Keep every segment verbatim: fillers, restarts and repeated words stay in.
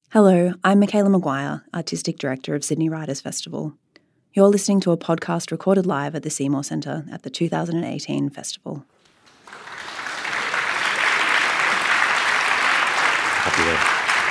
Hello, I'm Michaela Maguire, Artistic Director of Sydney Writers Festival. You're listening to a podcast recorded live at the Seymour Centre at the two thousand eighteen festival. Happy there.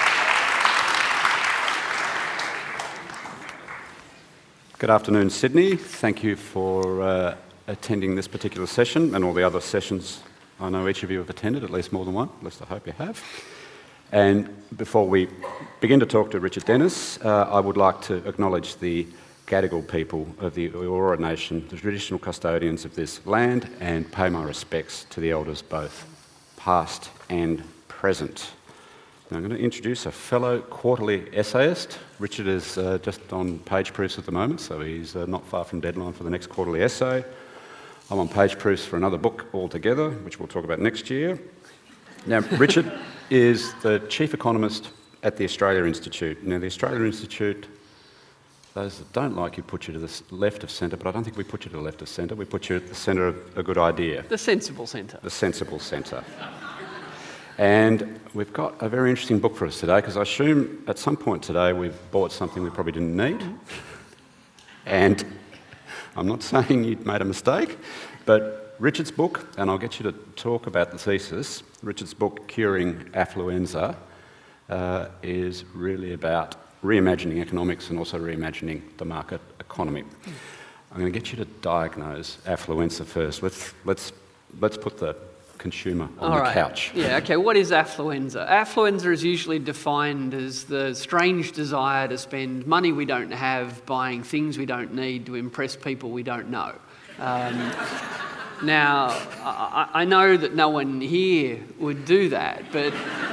Good afternoon, Sydney. Thank you for uh, attending this particular session and all the other sessions I know each of you have attended, at least more than one, at least I hope you have. And before we begin to talk to Richard Dennis, uh, I would like to acknowledge the Gadigal people of the Eora Nation, the traditional custodians of this land, and pay my respects to the elders both past and present. Now I'm going to introduce a fellow quarterly essayist. Richard is uh, just on page proofs at the moment, so he's uh, not far from deadline for the next quarterly essay. I'm on page proofs for another book altogether, which we'll talk about next year. Now, Richard is the Chief Economist at the Australia Institute. Now, the Australia Institute, those that don't like you put you to the left of centre, but I don't think we put you to the left of centre. We put you at the centre of a good idea. The sensible centre. The sensible centre. And we've got a very interesting book for us today, because I assume at some point today we've bought something we probably didn't need. And I'm not saying you'd made a mistake, but Richard's book, and I'll get you to talk about the thesis, Richard's book, Curing Affluenza, uh, is really about reimagining economics and also reimagining the market economy. I'm going to get you to diagnose affluenza first. Let's, let's, let's put the consumer on All the right. couch. Yeah, okay, what is affluenza? Affluenza is usually defined as the strange desire to spend money we don't have buying things we don't need to impress people we don't know. Um, now, I, I know that no one here would do that, but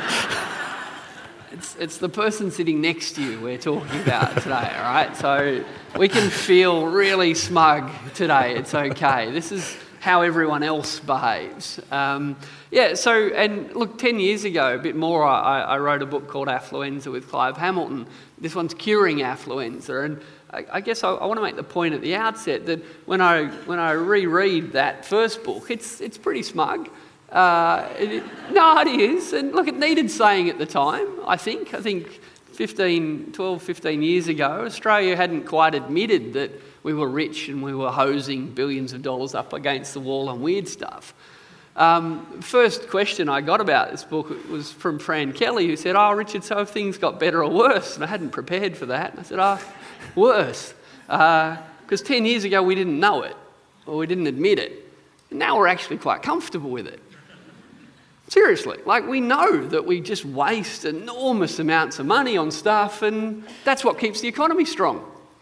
it's, it's the person sitting next to you we're talking about today, all right? So we can feel really smug today, it's okay. This is how everyone else behaves. Um, yeah, so, and look, ten years ago, a bit more, I, I wrote a book called Affluenza with Clive Hamilton. This one's Curing Affluenza, and I, I guess I, I want to make the point at the outset that when I when I reread that first book, it's it's pretty smug. Uh, it, no, it is, and look, it needed saying at the time, I think. I think fifteen, twelve, fifteen years ago, Australia hadn't quite admitted that we were rich and we were hosing billions of dollars up against the wall on weird stuff. Um, first question I got about this book was from Fran Kelly, who said, "Oh, Richard, so have things got better or worse?" And I hadn't prepared for that. And I said, "Oh, worse." Because uh, ten years ago we didn't know it, or we didn't admit it. And now we're actually quite comfortable with it. Seriously, like we know that we just waste enormous amounts of money on stuff, and that's what keeps the economy strong.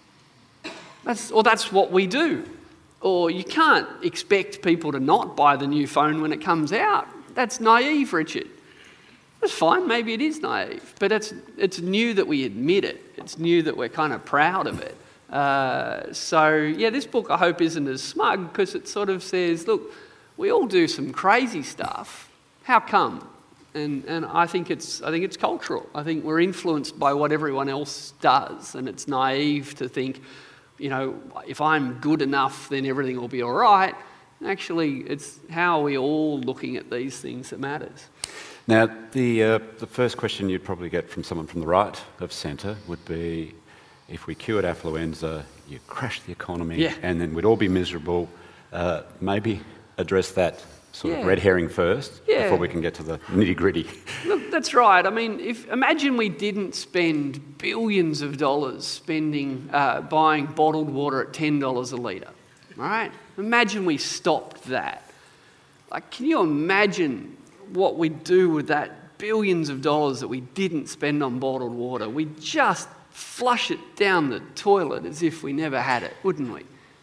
That's, or that's what we do. Or you can't expect people to not buy the new phone when it comes out. That's naive, Richard. That's fine, maybe it is naive, but it's, it's new that we admit it. It's new that we're kind of proud of it. Uh, so, yeah, this book, I hope, isn't as smug, because it sort of says, look, we all do some crazy stuff. How come? And, and I think it's I think it's cultural. I think we're influenced by what everyone else does, and it's naive to think, you know, if I'm good enough, then everything will be all right. Actually, it's how are we all looking at these things that matters. Now, the, uh, the first question you'd probably get from someone from the right of centre would be, if we cured affluenza, you crash the economy, yeah. and then we'd all be miserable. Uh, maybe address that sort yeah. of red herring first, yeah. before we can get to the nitty-gritty. Look, that's right. I mean, if imagine we didn't spend billions of dollars spending uh, buying bottled water at ten dollars a litre, all right? Imagine we stopped that. Like, can you imagine what we'd do with that billions of dollars that we didn't spend on bottled water? We'd just flush it down the toilet as if we never had it, wouldn't we?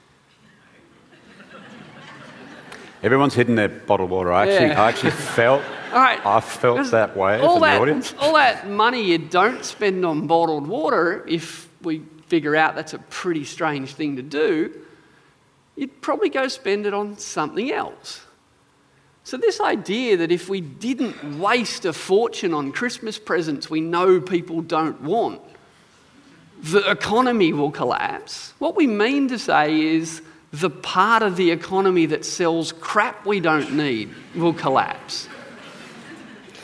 Everyone's hidden their bottled water. I actually, Yeah. I actually felt, All right. I felt that way all from that, the audience. All that money you don't spend on bottled water, if we figure out that's a pretty strange thing to do, you'd probably go spend it on something else. So this idea that if we didn't waste a fortune on Christmas presents we know people don't want, the economy will collapse. What we mean to say is the part of the economy that sells crap we don't need will collapse.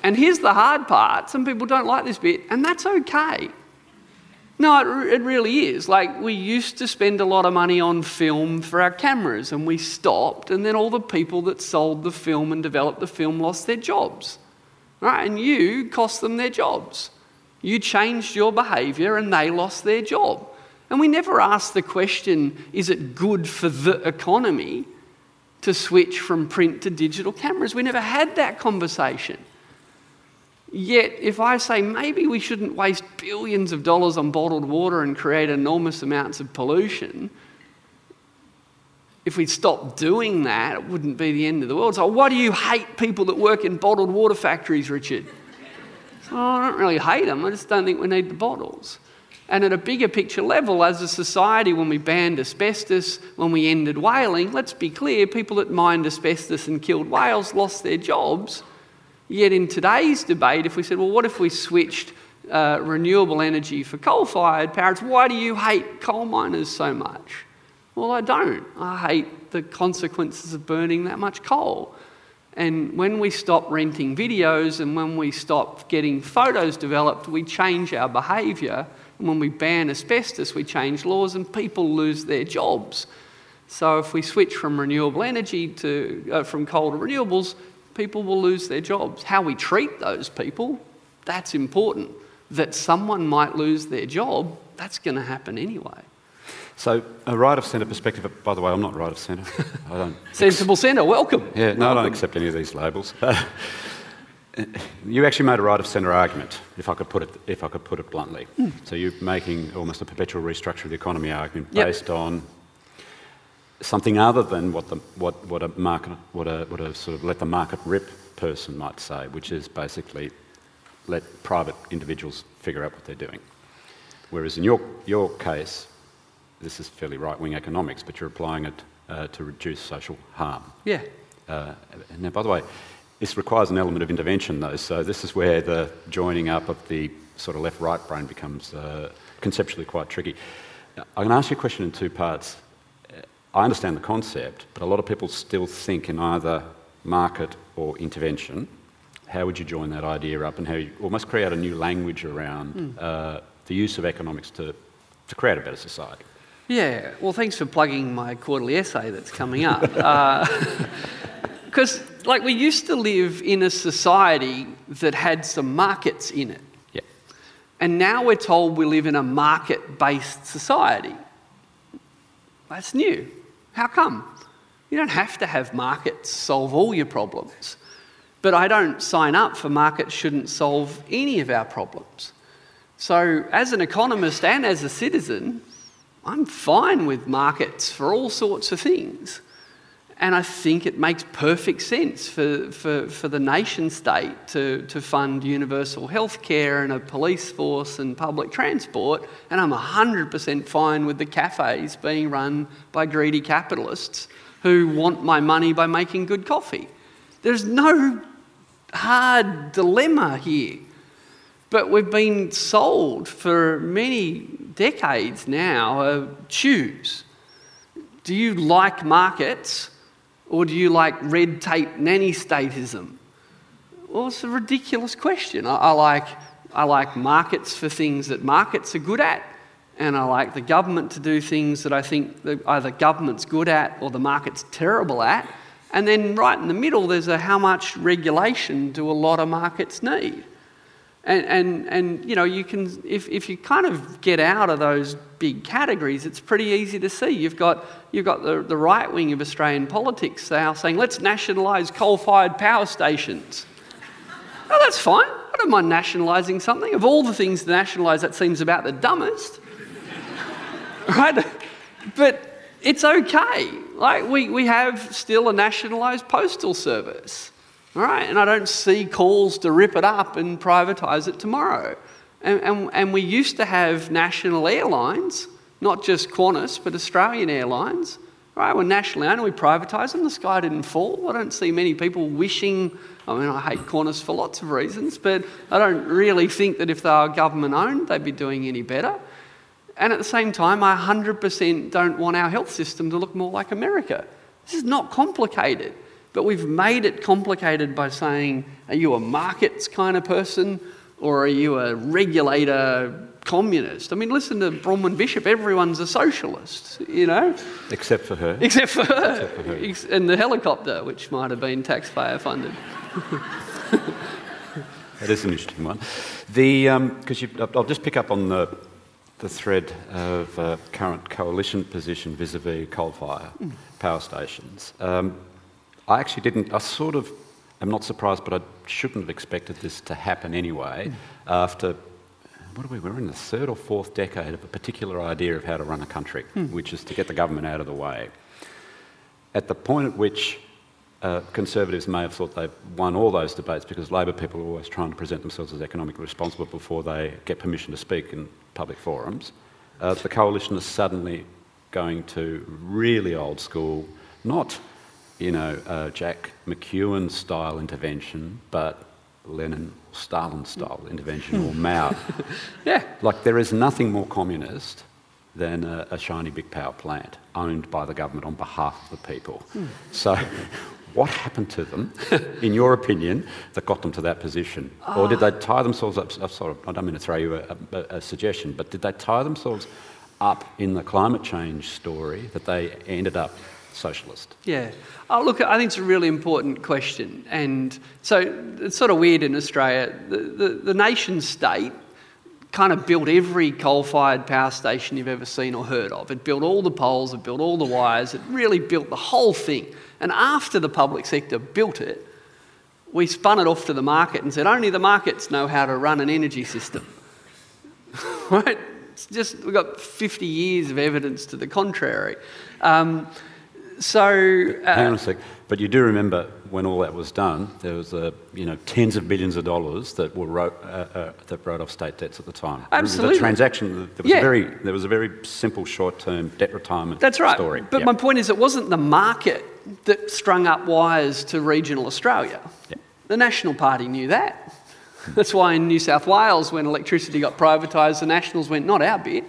And here's the hard part. Some people don't like this bit, and that's okay. No, it, it really is. Like, we used to spend a lot of money on film for our cameras, and we stopped, and then all the people that sold the film and developed the film lost their jobs. Right? And you cost them their jobs. You changed your behaviour, and they lost their job. And we never asked the question, is it good for the economy to switch from print to digital cameras? We never had that conversation. Yet, if I say maybe we shouldn't waste billions of dollars on bottled water and create enormous amounts of pollution, if we stopped doing that, it wouldn't be the end of the world. So why do you hate people that work in bottled water factories, Richard? So, I don't really hate them, I just don't think we need the bottles. And at a bigger picture level, as a society, when we banned asbestos, when we ended whaling, let's be clear, people that mined asbestos and killed whales lost their jobs. Yet in today's debate, if we said, well, what if we switched uh, renewable energy for coal-fired power? It's, why do you hate coal miners so much? Well, I don't. I hate the consequences of burning that much coal. And when we stop renting videos and when we stop getting photos developed, we change our behaviour. And when we ban asbestos, we change laws and people lose their jobs. So if we switch from renewable energy to, uh, from coal to renewables, people will lose their jobs. How we treat those people, that's important. That someone might lose their job, that's going to happen anyway. So, a right of centre perspective, by the way, I'm not right of centre. I don't. Sensible centre, welcome. Yeah, no, I don't accept any of these labels. You actually made a right of centre argument, if I could put it, if I could put it bluntly. Mm. So you're making almost a perpetual restructure of the economy argument yep. based on something other than what the what what a market what a what a sort of let the market rip person might say, which is basically let private individuals figure out what they're doing. Whereas in your your case, this is fairly right-wing economics, but you're applying it uh, to reduce social harm. Yeah. Uh, now, by the way, this requires an element of intervention, though. So this is where the joining up of the sort of left-right brain becomes uh, conceptually quite tricky. I'm going to ask you a question in two parts. I understand the concept, but a lot of people still think in either market or intervention. How would you join that idea up, and how you almost create a new language around mm. uh, the use of economics to, to create a better society? Yeah, well, thanks for plugging my quarterly essay that's coming up. Because, uh, like, we used to live in a society that had some markets in it. Yeah. And now we're told we live in a market-based society. That's new. How come? You don't have to have markets solve all your problems. But I don't sign up for markets shouldn't solve any of our problems. So as an economist and as a citizen, I'm fine with markets for all sorts of things. And I think it makes perfect sense for, for, for the nation state to, to fund universal health care and a police force and public transport. And I'm one hundred percent fine with the cafes being run by greedy capitalists who want my money by making good coffee. There's no hard dilemma here. But we've been sold for many decades now, uh, choose. Do you like markets or do you like red tape nanny statism? Well, it's a ridiculous question. I, I, like, I like markets for things that markets are good at, and I like the government to do things that I think that either government's good at or the market's terrible at. And then right in the middle, there's a how much regulation do a lot of markets need? And, and, and you know, you can, if, if you kind of get out of those big categories, it's pretty easy to see. You've got, you've got the, the right wing of Australian politics now saying, let's nationalise coal-fired power stations. Oh, that's fine. I don't mind nationalising something. Of all the things to nationalise, that seems about the dumbest. Right? But it's okay. Like, we, we have still a nationalised postal service. All right, and I don't see calls to rip it up and privatise it tomorrow. And, and, and we used to have national airlines, not just Qantas, but Australian Airlines. All right, we're nationally owned, we privatised them, the sky didn't fall. I don't see many people wishing, I mean, I hate Qantas for lots of reasons, but I don't really think that if they were government owned, they'd be doing any better. And at the same time, I one hundred percent don't want our health system to look more like America. This is not complicated. But we've made it complicated by saying, are you a markets kind of person or are you a regulator communist? I mean, listen to Bronwyn Bishop, everyone's a socialist, you know? Except for her. Except for her. Except for her. Ex- and the helicopter, which might have been taxpayer funded. That is an interesting one. The because um, I'll just pick up on the the thread of uh, current coalition position vis-a-vis coal-fire mm. power stations. Um, I actually didn't. I sort of am not surprised, but I shouldn't have expected this to happen anyway. Mm. After what are we? We're in the third or fourth decade of a particular idea of how to run a country, mm. which is to get the government out of the way. At the point at which Uh, Conservatives may have thought they've won all those debates because Labor people are always trying to present themselves as economically responsible before they get permission to speak in public forums. Uh, the coalition is suddenly going to really old school, not, you know, uh, Jack McEwen style intervention, but Lenin, Stalin style intervention or Mao. Yeah. Like there is nothing more communist than a, a shiny big power plant owned by the government on behalf of the people. Mm. So what happened to them, in your opinion, that got them to that position? Oh. Or did they tie themselves up, I'm sorry, I don't mean to throw you a, a, a suggestion, but did they tie themselves up in the climate change story that they ended up socialist? Yeah. Oh, look, I think it's a really important question. And so it's sort of weird in Australia. The, the, the nation state kind of built every coal-fired power station you've ever seen or heard of. It built all the poles, it built all the wires, it really built the whole thing. And after the public sector built it, we spun it off to the market and said, only the markets know how to run an energy system. Right? It's just, we've got fifty years of evidence to the contrary. Um, so... Uh, Hang on a sec. But you do remember when all that was done, there was a, you know, tens of billions of dollars that were wrote, uh, uh, that wrote off state debts at the time. Absolutely. The transaction, there was yeah. a very there was a very simple short-term debt retirement That's right. story. But yep. my point is, it wasn't the market that strung up wires to regional Australia. Yep. The National Party knew that. That's why in New South Wales, when electricity got privatised, the Nationals went, not our bit.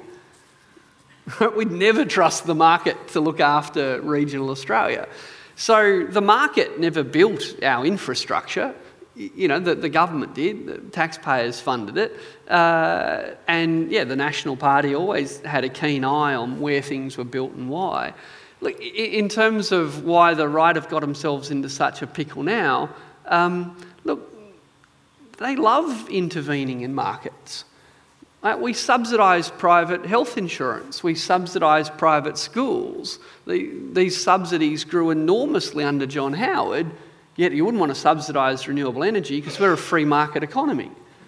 We'd never trust the market to look after regional Australia. So the market never built our infrastructure. You know, the, the government did, the taxpayers funded it. Uh, and yeah, the National Party always had a keen eye on where things were built and why. Look, in terms of why the right have got themselves into such a pickle now, um, look, they love intervening in markets. Uh, we subsidise private health insurance. We subsidise private schools. The, these subsidies grew enormously under John Howard, yet you wouldn't want to subsidise renewable energy because we're a free market economy.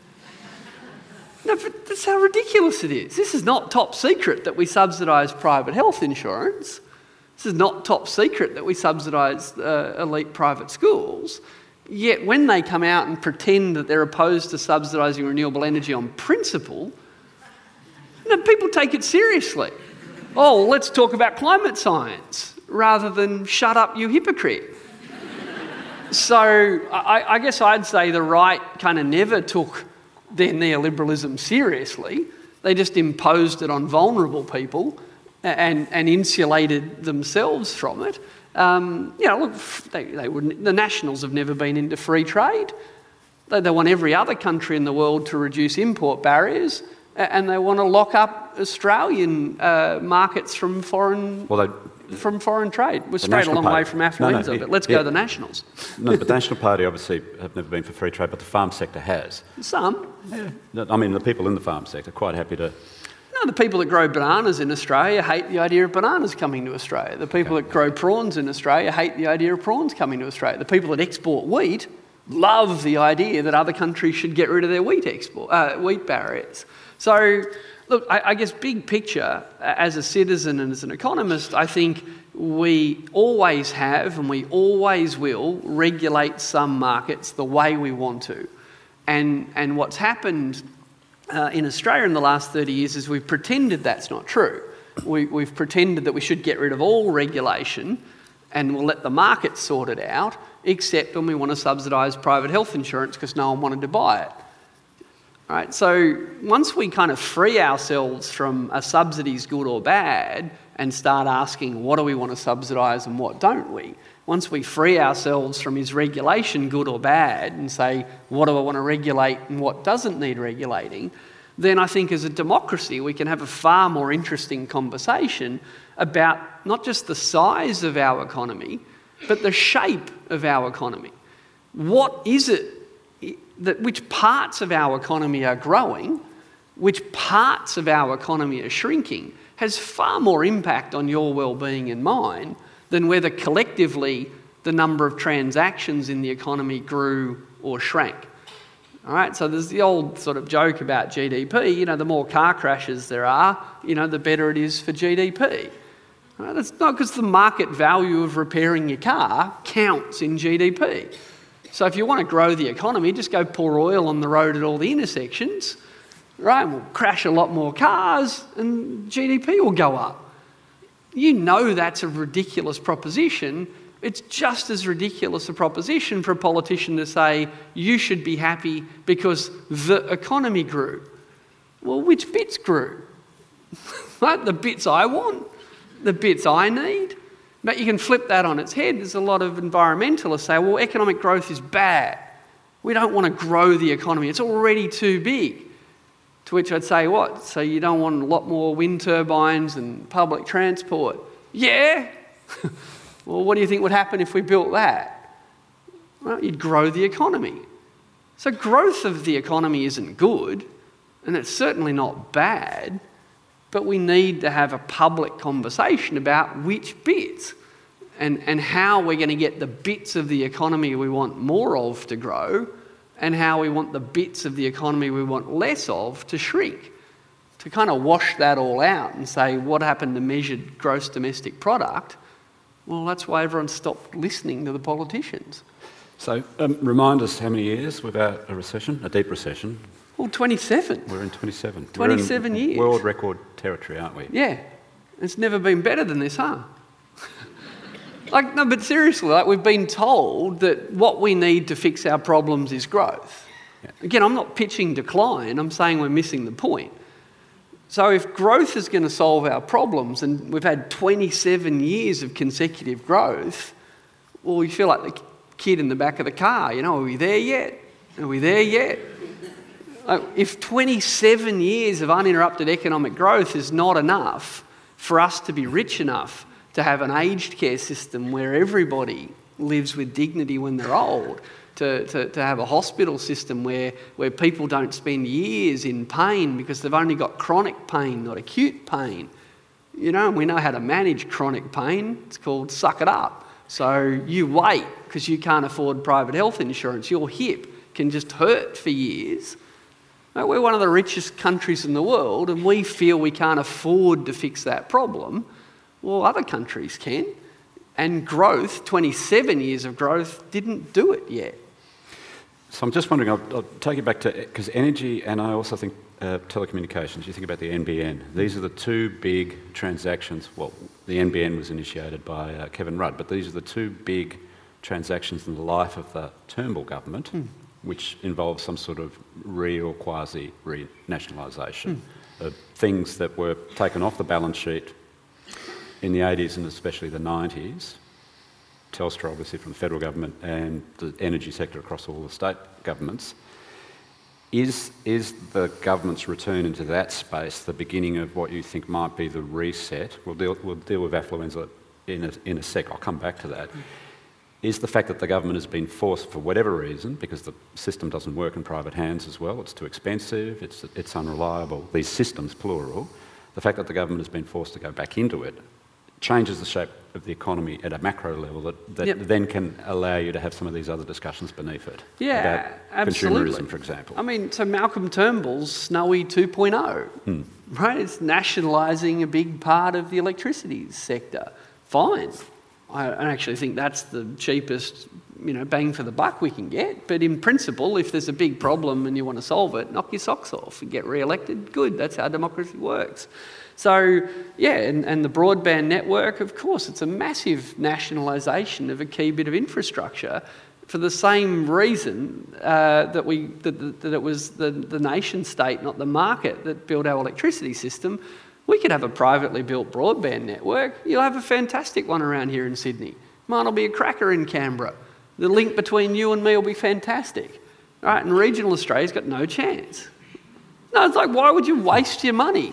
No, but that's how ridiculous it is. This is not top secret that we subsidise private health insurance. This is not top secret that we subsidise uh, elite private schools. Yet when they come out and pretend that they're opposed to subsidising renewable energy on principle, you know, people take it seriously. Oh, well, let's talk about climate science rather than shut up, you hypocrite. So I, I guess I'd say the right kind of never took their neoliberalism seriously. They just imposed it on vulnerable people and, and insulated themselves from it. Um, you know, look, they, they wouldn't, the Nationals have never been into free trade. They, they want every other country in the world to reduce import barriers, and they want to lock up Australian uh, markets from foreign well, from foreign trade. We're straight a long Party. way from affluenza, no, no, but let's yeah. go to the Nationals. No, but the National Party obviously have never been for free trade, but the farm sector has. Some. Yeah. I mean, the people in the farm sector are quite happy to... No, the people that grow bananas in Australia hate the idea of bananas coming to Australia. The people okay. that grow prawns in Australia hate the idea of prawns coming to Australia. The people that export wheat love the idea that other countries should get rid of their wheat export, uh, wheat barriers. So, look, I, I guess big picture, as a citizen and as an economist, I think we always have and we always will regulate some markets the way we want to. And, and what's happened uh, in Australia in the last thirty years is we've pretended that's not true. We, we've pretended that we should get rid of all regulation and we'll let the market sort it out, except when we want to subsidise private health insurance because no one wanted to buy it. Right, so once we kind of free ourselves from a subsidy's good or bad and start asking what do we want to subsidise and what don't we, once we free ourselves from is regulation good or bad and say, what do I want to regulate and what doesn't need regulating, then I think as a democracy we can have a far more interesting conversation about not just the size of our economy, but the shape of our economy. What is it that, which parts of our economy are growing, which parts of our economy are shrinking, has far more impact on your well-being and mine than whether collectively the number of transactions in the economy grew or shrank. All right, so there's the old sort of joke about G D P, you know, the more car crashes there are, you know, the better it is for G D P. All right, that's not because the market value of repairing your car counts in G D P. So if you want to grow the economy, just go pour oil on the road at all the intersections, right? We'll crash a lot more cars and G D P will go up. You know that's a ridiculous proposition. It's just as ridiculous a proposition for a politician to say you should be happy because the economy grew. Well, which bits grew? Right? The bits I want, the bits I need. But you can flip that on its head. There's a lot of environmentalists say, well, economic growth is bad. We don't want to grow the economy. It's already too big. To which I'd say, what? So you don't want a lot more wind turbines and public transport? Yeah. Well, what do you think would happen if we built that? Well, you'd grow the economy. So growth of the economy isn't good, and it's certainly not bad, but we need to have a public conversation about which bits and, and how we're going to get the bits of the economy we want more of to grow and how we want the bits of the economy we want less of to shrink. To kind of wash that all out and say, what happened to measured gross domestic product? Well, that's why everyone stopped listening to the politicians. So um, remind us how many years without a recession, a deep recession? Well, twenty-seven. We're in twenty-seven. twenty-seven We're in years. World record territory, aren't we? Yeah. It's never been better than this, huh? Like, no, but seriously, like we've been told that what we need to fix our problems is growth. Yeah. Again, I'm not pitching decline, I'm saying we're missing the point. So if growth is going to solve our problems, and we've had twenty-seven years of consecutive growth, well, you feel like the kid in the back of the car, you know, are we there yet? Are we there yet? Like, if twenty-seven years of uninterrupted economic growth is not enough for us to be rich enough to have an aged care system where everybody lives with dignity when they're old, to, to, to have a hospital system where, where people don't spend years in pain because they've only got chronic pain, not acute pain. You know, we know how to manage chronic pain. It's called suck it up. So you wait because you can't afford private health insurance. Your hip can just hurt for years. We're one of the richest countries in the world and we feel we can't afford to fix that problem. Well, other countries can. And growth, twenty-seven years of growth, didn't do it yet. So I'm just wondering, I'll, I'll take it back to, because energy and I also think uh, telecommunications, you think about the N B N. These are the two big transactions. Well, the N B N was initiated by uh, Kevin Rudd, but these are the two big transactions in the life of the Turnbull government, mm. which involves some sort of re or quasi re-nationalisation mm. of things that were taken off the balance sheet in the eighties and especially the nineties, Telstra obviously from the federal government and the energy sector across all the state governments. Is, is the government's return into that space the beginning of what you think might be the reset? We'll deal, we'll deal with affluenza in a, in a sec, I'll come back to that. Is the fact that the government has been forced for whatever reason, because the system doesn't work in private hands as well, it's too expensive, it's, it's unreliable, these systems, plural, the fact that the government has been forced to go back into it changes the shape of the economy at a macro level that, that yep. then can allow you to have some of these other discussions beneath it. Yeah, about absolutely. Consumerism, for example. I mean, so Malcolm Turnbull's Snowy two point oh, hmm. right? It's nationalising a big part of the electricity sector. Fine. I actually think that's the cheapest, you know, bang for the buck we can get. But in principle, if there's a big problem and you want to solve it, knock your socks off and get re-elected. Good, that's how democracy works. So, yeah, and, and the broadband network, of course, it's a massive nationalisation of a key bit of infrastructure for the same reason uh, that we that, that it was the, the nation state, not the market, that built our electricity system. We could have a privately built broadband network. You'll have a fantastic one around here in Sydney. Mine will be a cracker in Canberra. The link between you and me will be fantastic. All right, and regional Australia's got no chance. No, it's like, why would you waste your money?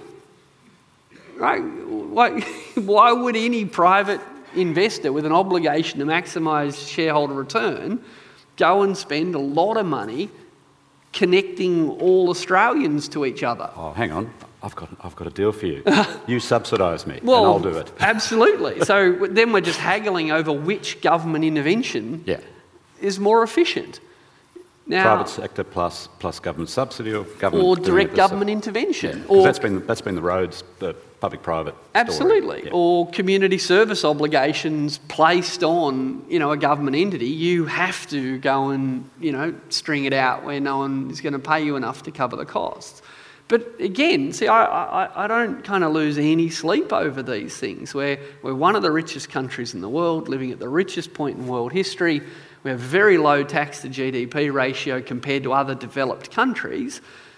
Right? Why, why would any private investor with an obligation to maximise shareholder return go and spend a lot of money connecting all Australians to each other? Oh, hang on. I've got, I've got a deal for you. You subsidise me, well, and I'll do it. Absolutely. So then we're just haggling over which government intervention yeah. is more efficient. Now, private sector plus plus government subsidy or government or direct government intervention, yeah, or that's been that's been the roads, the public-private. Absolutely, yeah. Or community service obligations placed on you know a government entity. You have to go and you know string it out where no one is going to pay you enough to cover the costs. But again, see, I, I, I don't kind of lose any sleep over these things. We're, we're one of the richest countries in the world, living at the richest point in world history. We have a very low tax to G D P ratio compared to other developed countries.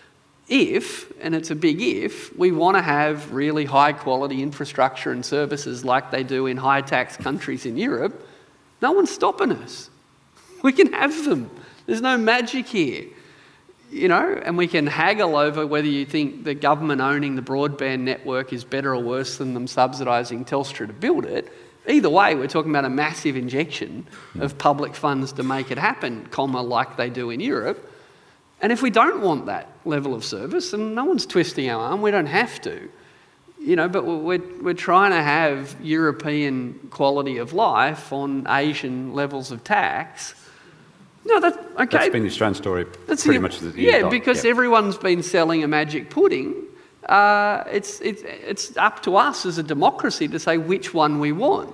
If, and it's a big if, we want to have really high quality infrastructure and services like they do in high tax countries in Europe, no one's stopping us. We can have them. There's no magic here. You know, and we can haggle over whether you think the government owning the broadband network is better or worse than them subsidising Telstra to build it. Either way, we're talking about a massive injection of public funds to make it happen, comma, like they do in Europe. And if we don't want that level of service, and no one's twisting our arm, we don't have to. You know, but we're, we're trying to have European quality of life on Asian levels of tax. No, that's okay. That's been the Australian story that's pretty the, much. The yeah, dot. because yeah. everyone's been selling a magic pudding. Uh, it's, it's, it's up to us as a democracy to say which one we want.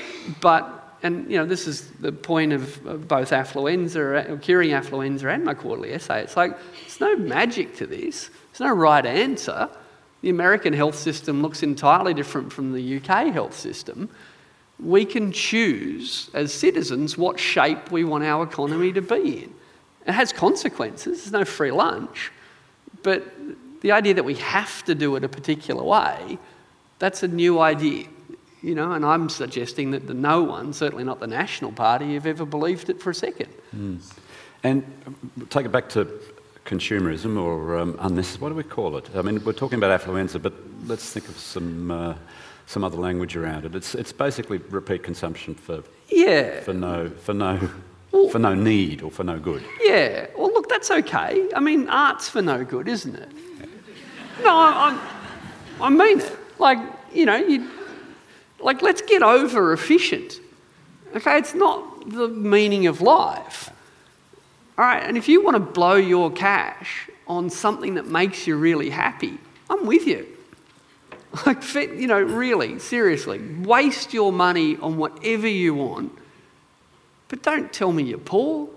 But, and you know, this is the point of, of both affluenza, curing affluenza and my quarterly essay. It's like, there's no magic to this. There's no right answer. The American health system looks entirely different from the U K health system. We can choose as citizens what shape we want our economy to be in. It has consequences. There's no free lunch. But the idea that we have to do it a particular way, that's a new idea, you know, and I'm suggesting that the no one, certainly not the National Party, have ever believed it for a second. Mm. And take it back to consumerism or um, unnecessary, what do we call it? I mean, we're talking about affluenza, but let's think of some uh, some other language around it. It's it's basically repeat consumption for yeah for no for no well, for no need or for no good. Yeah. Well, look, that's okay. I mean, art's for no good, isn't it? No, I, I, I mean it. Like, you know, you, like, let's get over efficient. Okay, it's not the meaning of life. All right, and if you want to blow your cash on something that makes you really happy, I'm with you. Like, you know, really, seriously, waste your money on whatever you want, but don't tell me you're poor.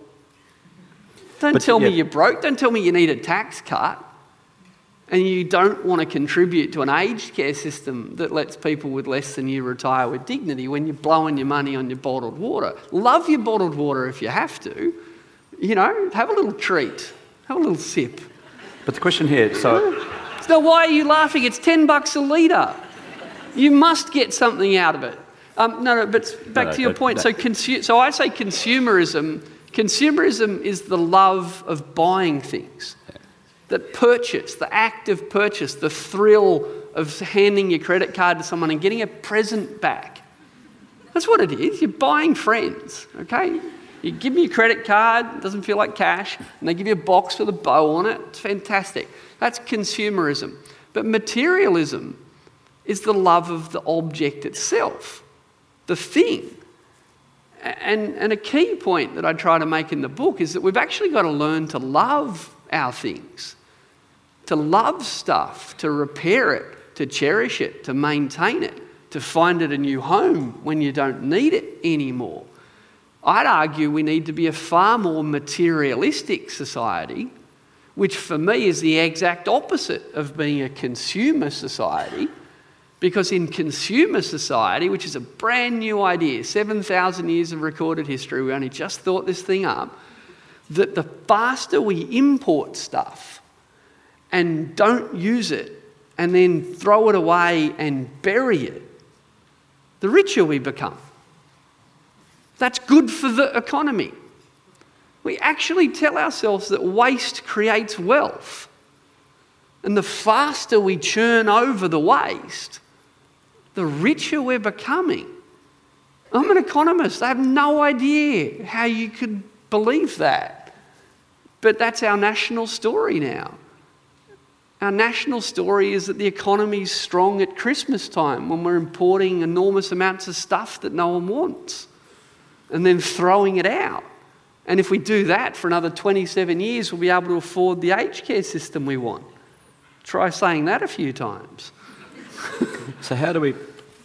Don't but, tell yeah. me you're broke. Don't tell me you need a tax cut. And you don't want to contribute to an aged care system that lets people with less than you retire with dignity when you're blowing your money on your bottled water. Love your bottled water if you have to. You know, have a little treat. Have a little sip. But the question here, so... So why are you laughing? It's ten bucks a litre. You must get something out of it. Um, no, no, but back no, to your no, point. no. So, consu- so I say consumerism. Consumerism is the love of buying things. That purchase, the act of purchase, the thrill of handing your credit card to someone and getting a present back. That's what it is. You're buying friends, okay? You give me your credit card, it doesn't feel like cash, and they give you a box with a bow on it. It's fantastic. That's consumerism. But materialism is the love of the object itself, the thing. And, and a key point that I try to make in the book is that we've actually got to learn to love our things. To love stuff, to repair it, to cherish it, to maintain it, to find it a new home when you don't need it anymore. I'd argue we need to be a far more materialistic society, which for me is the exact opposite of being a consumer society, because in consumer society, which is a brand new idea, seven thousand years of recorded history, we only just thought this thing up, that the faster we import stuff and don't use it and then throw it away and bury it, the richer we become. That's good for the economy. We actually tell ourselves that waste creates wealth. And the faster we churn over the waste, the richer we're becoming. I'm an economist. I have no idea how you could believe that. But that's our national story now. Our national story is that the economy is strong at Christmas time when we're importing enormous amounts of stuff that no one wants and then throwing it out. And if we do that for another twenty-seven years, we'll be able to afford the aged care system we want. Try saying that a few times. So how do we...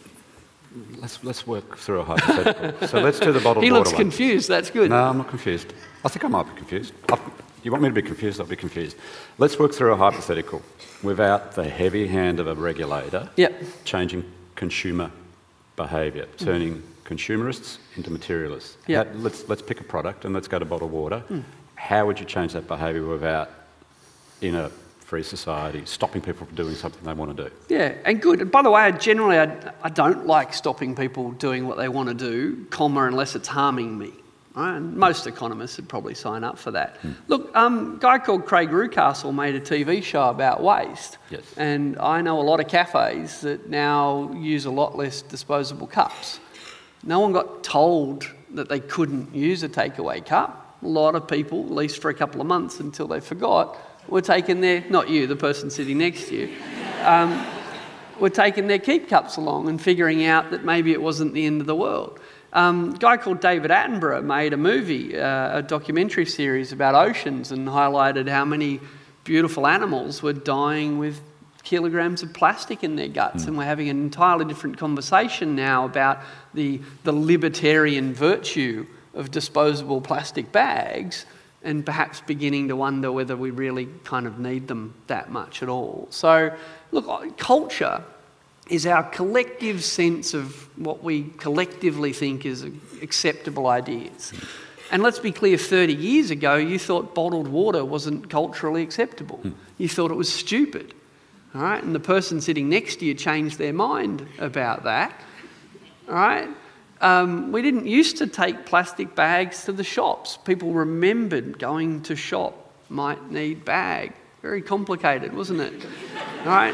Let's, let's work through a hypothetical. So let's do the bottled water He looks one. confused, that's good. No, I'm not confused. I think I might be confused. I've, you want me to be confused? I'll be confused. Let's work through a hypothetical without the heavy hand of a regulator Yep. changing consumer behaviour, turning consumerists into materialists. Yep. How, let's, let's pick a product and let's go to bottled water. Mm. How would you change that behaviour without, in a free society, stopping people from doing something they want to do? Yeah, and good. And by the way, generally I, I don't like stopping people doing what they want to do, comma, unless it's harming me. Right? And most economists would probably sign up for that. Hmm. Look, um, a guy called Craig Rucastle made a T V show about waste. Yes. And I know a lot of cafes that now use a lot less disposable cups. No one got told that they couldn't use a takeaway cup. A lot of people, at least for a couple of months until they forgot, were taking their, not you, the person sitting next to you, um, were taking their keep cups along and figuring out that maybe it wasn't the end of the world. Um, a guy called David Attenborough made a movie, uh, a documentary series about oceans, and highlighted how many beautiful animals were dying with kilograms of plastic in their guts. Mm. And we're having an entirely different conversation now about the, the libertarian virtue of disposable plastic bags, and perhaps beginning to wonder whether we really kind of need them that much at all. So, look, culture is our collective sense of what we collectively think is acceptable ideas. And let's be clear, thirty years ago, you thought bottled water wasn't culturally acceptable. Mm. You thought it was stupid, all right? And the person sitting next to you changed their mind about that, all right? Um, we didn't used to take plastic bags to the shops. People remembered going to shop, might need bag. Very complicated, wasn't it? All right?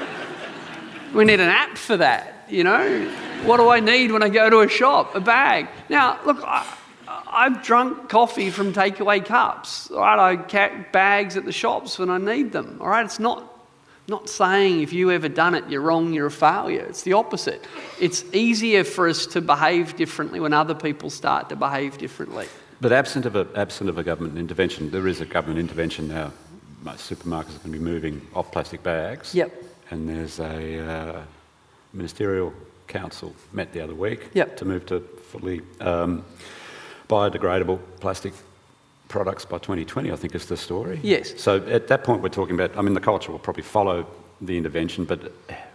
We need an app for that, you know? What do I need when I go to a shop? A bag. Now, look, I, I've drunk coffee from takeaway cups, all right? I carry bags at the shops when I need them, all right? It's not Not saying if you ever done it, you're wrong, you're a failure. It's the opposite. It's easier for us to behave differently when other people start to behave differently. But absent of a, absent of a government intervention, there is a government intervention now. Most supermarkets are going to be moving off plastic bags. Yep. And there's a uh, ministerial council met the other week yep. to move to fully um, biodegradable plastic products by twenty twenty, I think is the story. Yes. So at that point we're talking about, I mean, the culture will probably follow the intervention, but...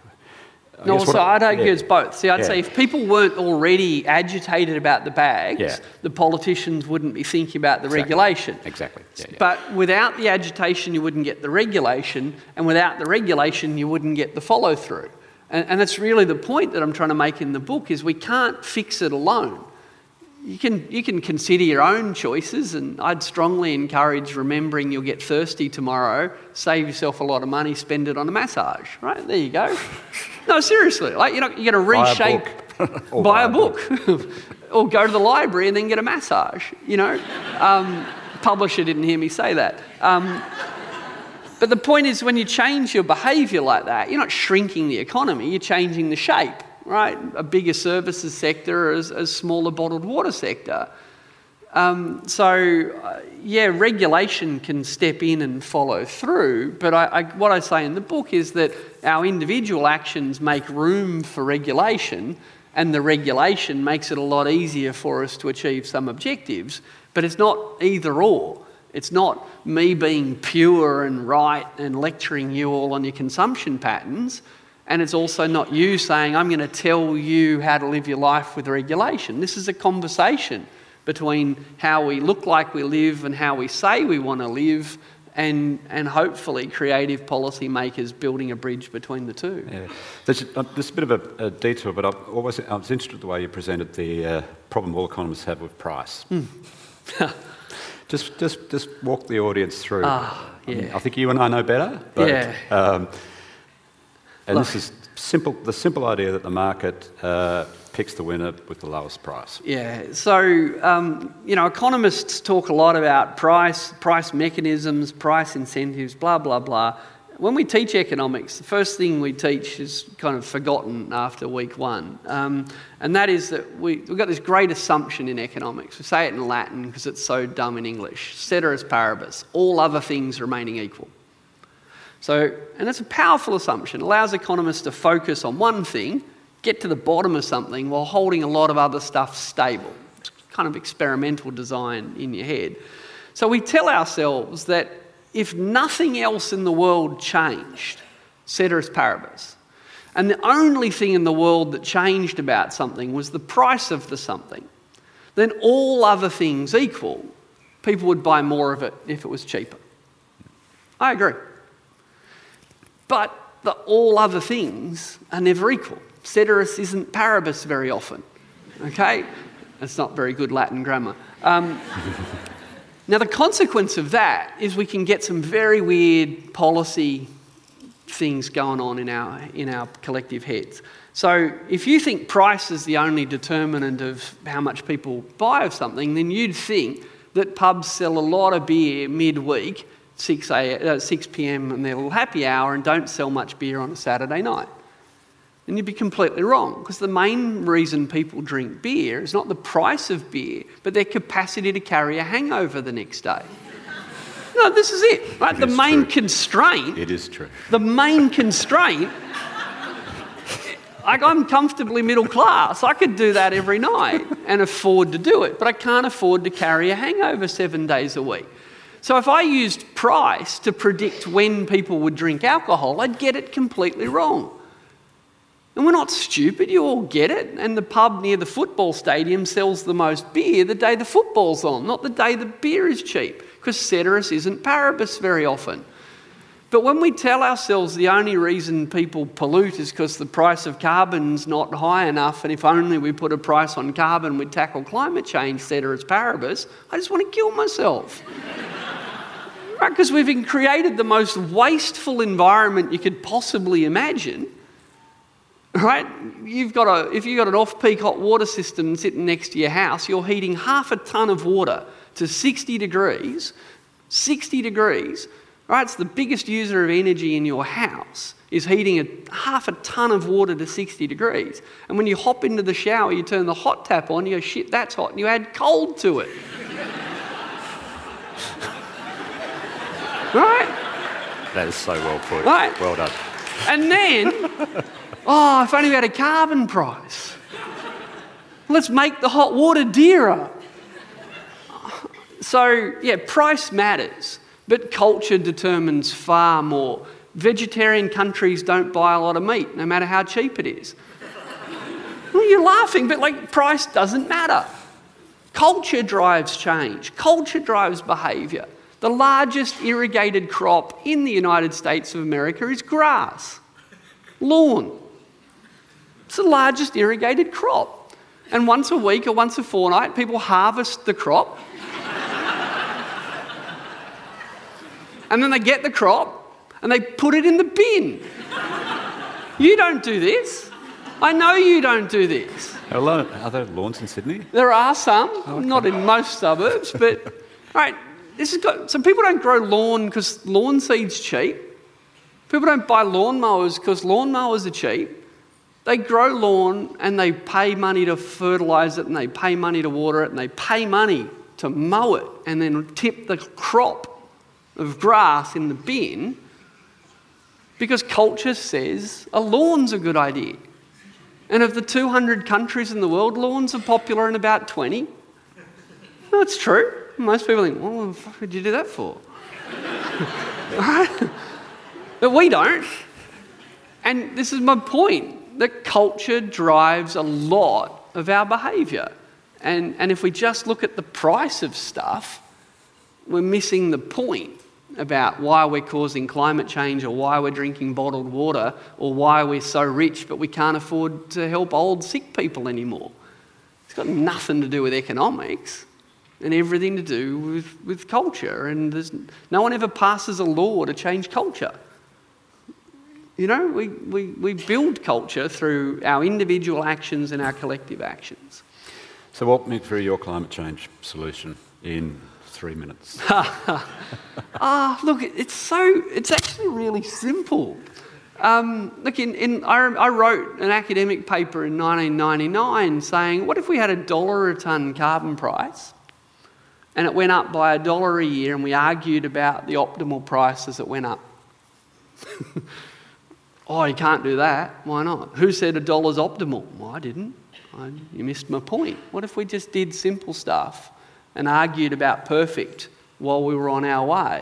I no, so I, I'd argue yeah. it's both. See, I'd yeah. say if people weren't already agitated about the bags, yeah. the politicians wouldn't be thinking about the exactly. regulation. Exactly. Yeah, yeah. But without the agitation, you wouldn't get the regulation, and without the regulation, you wouldn't get the follow-through. And, and that's really the point that I'm trying to make in the book, is we can't fix it alone. You can, you can consider your own choices, and I'd strongly encourage remembering you'll get thirsty tomorrow, save yourself a lot of money, spend it on a massage, right? There you go. No, seriously, like, you know, you're going to reshape, buy a book, or, buy a book. Or go to the library and then get a massage, you know. Um, publisher didn't hear me say that. Um, but the point is, when you change your behaviour like that, you're not shrinking the economy, you're changing the shape. Right, a bigger services sector, as a smaller bottled water sector. Um, so, uh, yeah, regulation can step in and follow through, but I, I, what I say in the book is that our individual actions make room for regulation, and the regulation makes it a lot easier for us to achieve some objectives, but it's not either or. It's not me being pure and right and lecturing you all on your consumption patterns. And it's also not you saying, I'm going to tell you how to live your life with regulation. This is a conversation between how we look like we live and how we say we want to live, and, and hopefully creative policymakers building a bridge between the two. Yeah. There's, uh, there's a bit of a, a detour, but I've always, I was interested in the way you presented the uh, problem all economists have with price. Mm. just, just, just walk the audience through. Ah, yeah. I, mean, I think you and I know better. But, yeah. Um, and Look. this is simple. The simple idea that the market uh, picks the winner with the lowest price. Yeah, so, um, you know, economists talk a lot about price, price mechanisms, price incentives, blah, blah, blah. When we teach economics, the first thing we teach is kind of forgotten after week one. Um, and that is that we, we've got this great assumption in economics. We say it in Latin because it's so dumb in English. Ceteris paribus, all other things remaining equal. So, and it's a powerful assumption. It allows economists to focus on one thing, get to the bottom of something while holding a lot of other stuff stable. It's kind of experimental design in your head. So we tell ourselves that if nothing else in the world changed, ceteris paribus, and the only thing in the world that changed about something was the price of the something, then all other things equal, people would buy more of it if it was cheaper. I agree. But the all other things are never equal. Ceteris isn't paribus very often, okay? That's not very good Latin grammar. Um, now, the consequence of that is we can get some very weird policy things going on in our, in our collective heads. So if you think price is the only determinant of how much people buy of something, then you'd think that pubs sell a lot of beer midweek, six p m and their little happy hour, and don't sell much beer on a Saturday night. And you'd be completely wrong, because the main reason people drink beer is not the price of beer, but their capacity to carry a hangover the next day. No, this is it, right? It the is main true. constraint... It is true. The main constraint... Like, I'm comfortably middle class. I could do that every night and afford to do it, but I can't afford to carry a hangover seven days a week. So if I used price to predict when people would drink alcohol, I'd get it completely wrong. And we're not stupid, you all get it. And the pub near the football stadium sells the most beer the day the football's on, not the day the beer is cheap, because ceteris isn't paribus very often. But when we tell ourselves the only reason people pollute is because the price of carbon's not high enough, and if only we put a price on carbon, we'd tackle climate change, ceteris paribus, I just want to kill myself. Right, because we've created the most wasteful environment you could possibly imagine. Right? You've got a, if you've got an off-peak hot water system sitting next to your house, you're heating half a tonne of water to sixty degrees, sixty degrees, right? It's the biggest user of energy in your house, is heating a, half a tonne of water to sixty degrees. And when you hop into the shower, you turn the hot tap on, you go, shit, that's hot, and you add cold to it. Right? That is so well put. Right. Well done. And then, oh, if only we had a carbon price. Let's make the hot water dearer. So, yeah, price matters, but culture determines far more. Vegetarian countries don't buy a lot of meat, no matter how cheap it is. Well, you're laughing, but like, price doesn't matter. Culture drives change. Culture drives behaviour. The largest irrigated crop in the United States of America is grass, lawn. It's the largest irrigated crop. And once a week or once a fortnight, people harvest the crop. And then they get the crop and they put it in the bin. You don't do this. I know you don't do this. Are there lawns in Sydney? There are some, Oh, okay. not in most suburbs, but right. This has got, so people don't grow lawn because lawn seed's cheap. People don't buy lawnmowers because lawnmowers are cheap. They grow lawn and they pay money to fertilise it, and they pay money to water it, and they pay money to mow it, and then tip the crop of grass in the bin because culture says a lawn's a good idea. And of the two hundred countries in the world, lawns are popular in about twenty. No, it's true. Most people think, well, what the fuck would you do that for? Right? But we don't. And this is my point, that culture drives a lot of our behaviour. And, and if we just look at the price of stuff, we're missing the point. about why we're causing climate change or why we're drinking bottled water or why we're so rich but we can't afford to help old sick people anymore. It's got nothing to do with economics and everything to do with, with culture. And there's, no one ever passes a law to change culture. You know, we, we, we build culture through our individual actions and our collective actions. So walk me through your climate change solution in three minutes. Ah, look, it's so, it's actually really simple. Um, look, in, in, I, I wrote an academic paper in nineteen ninety-nine saying, what if we had a dollar a tonne carbon price and it went up by a dollar a year and we argued about the optimal price as it went up? Oh, you can't do that. Why not? Who said a dollar's optimal? Well, I didn't. I, you missed my point. What if we just did simple stuff and argued about perfect while we were on our way?